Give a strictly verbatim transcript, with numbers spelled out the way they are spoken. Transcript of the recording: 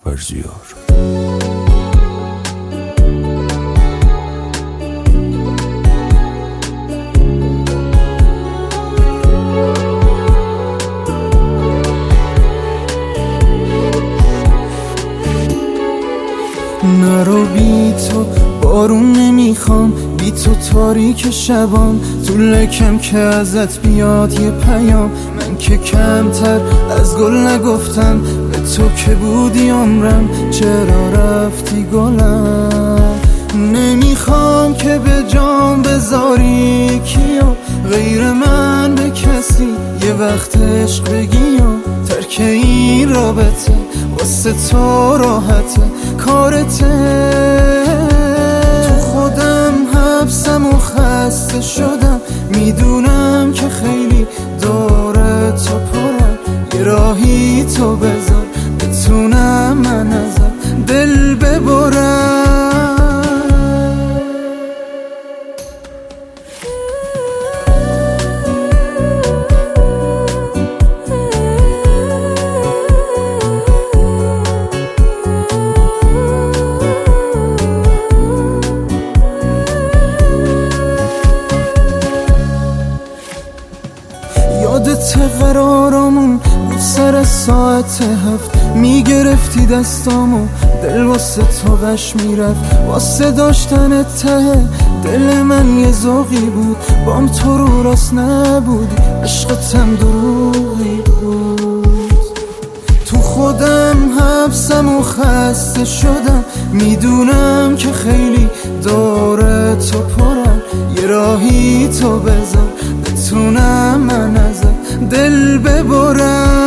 کشاورزیار. نرو بی تو بارون نمیخوام، بی تو تاریک شبام، تو لکم که ازت بیاد یه پیام. من که کمتر از گل نگفتم، به تو که بودی عمرم، چرا رفتی گلم؟ نمیخوام که به جام بذاری کیو غیر من به کسی یه وقت عشق بگی و ترک این رابطه واسه تو راحته کارته. تو خودم حبسم و خسته شدم، میدونم که خیلی داره تو پرم، یه راهی تو بذار بتونم من ازت دل ببرم. یادت قرارمون بود سر ساعت هفت، میگرفتی دستامو دل واسه تو غش میرفت، واسه داشتن ته دل من یه ذوقی بود، بام تو رو راست نبودی عشقتم دروغی بود. تو خودم حبسم و خسته شدم، میدونم که خیلی داره تو پرم، یه راهی تو بذار بتونم من ازت دل ببرم.